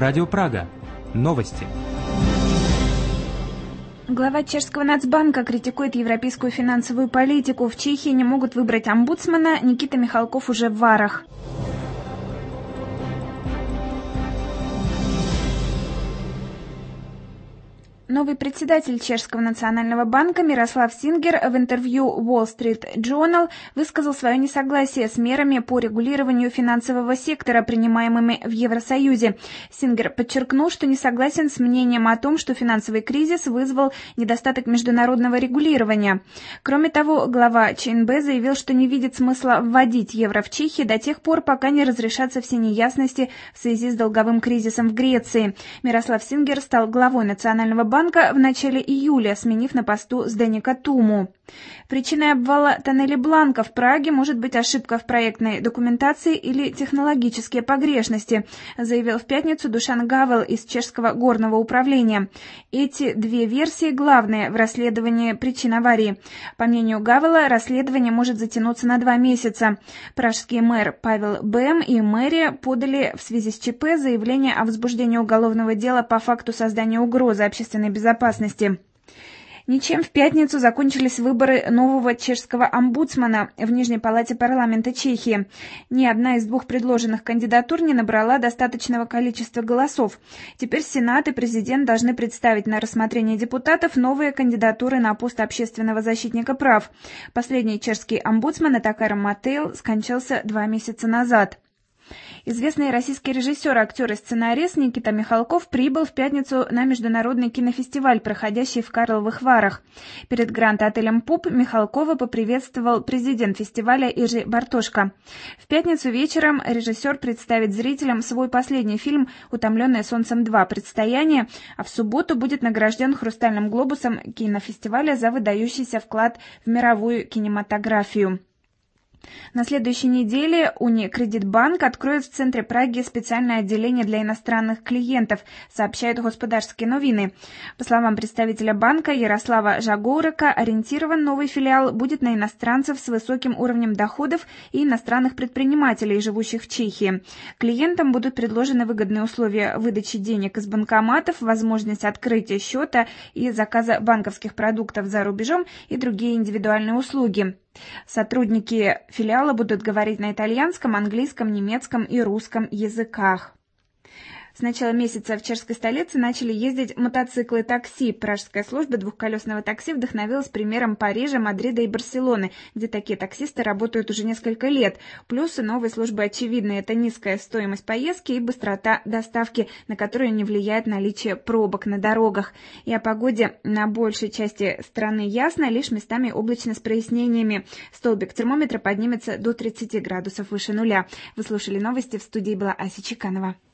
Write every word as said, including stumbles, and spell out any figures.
Радио Прага. Новости. Глава чешского Нацбанка критикует европейскую финансовую политику. В Чехии не могут выбрать омбудсмана, Никита Михалков уже в варах. Новый председатель Чешского национального банка Мирослав Сингер в интервью Wall Street Journal высказал свое несогласие с мерами по регулированию финансового сектора, принимаемыми в Евросоюзе. Сингер подчеркнул, что не согласен с мнением о том, что финансовый кризис вызвал недостаток международного регулирования. Кроме того, глава ЧНБ заявил, что не видит смысла вводить евро в Чехии до тех пор, пока не разрешатся все неясности в связи с долговым кризисом в Греции. Мирослав Сингер стал главой Национального банка в начале июля, сменив на посту Сденика Туму. Причиной обвала тоннеля Бланка в Праге может быть ошибка в проектной документации или технологические погрешности, заявил в пятницу Душан Гавел из Чешского горного управления. Эти две версии главные в расследовании причин аварии. По мнению Гавела, расследование может затянуться на два месяца. Пражский мэр Павел Бэм и мэрия подали в связи с ЧП заявление о возбуждении уголовного дела по факту создания угрозы общественной безопасности. Ничем в пятницу закончились выборы нового чешского омбудсмана в Нижней палате парламента Чехии. Ни одна из двух предложенных кандидатур не набрала достаточного количества голосов. Теперь Сенат и президент должны представить на рассмотрение депутатов новые кандидатуры на пост общественного защитника прав. Последний чешский омбудсман Этакар Матейл скончался два месяца назад. Известный российский режиссер, актер и сценарист Никита Михалков прибыл в пятницу на международный кинофестиваль, проходящий в Карловых Варах. Перед гранд-отелем «Пуп» Михалкова поприветствовал президент фестиваля Иржи Бартошко. В пятницу вечером режиссер представит зрителям свой последний фильм «Утомленные солнцем два. Предстояние», а в субботу будет награжден «Хрустальным глобусом» кинофестиваля за выдающийся вклад в мировую кинематографию. На следующей неделе Уникредитбанк откроет в центре Праги специальное отделение для иностранных клиентов, сообщают Господарские новины. По словам представителя банка Ярослава Жагоурека, ориентирован новый филиал будет на иностранцев с высоким уровнем доходов и иностранных предпринимателей, живущих в Чехии. Клиентам будут предложены выгодные условия выдачи денег из банкоматов, возможность открытия счета и заказа банковских продуктов за рубежом и другие индивидуальные услуги. Сотрудники филиала будут говорить на итальянском, английском, немецком и русском языках. С начала месяца в чешской столице начали ездить мотоциклы такси. Пражская служба двухколесного такси вдохновилась примером Парижа, Мадрида и Барселоны, где такие таксисты работают уже несколько лет. Плюсы новой службы очевидны. Это низкая стоимость поездки и быстрота доставки, на которую не влияет наличие пробок на дорогах. И о погоде на большей части страны ясно, лишь местами облачно с прояснениями. Столбик термометра поднимется до тридцати градусов выше нуля. Вы слушали новости, в студии была Ася Чеканова.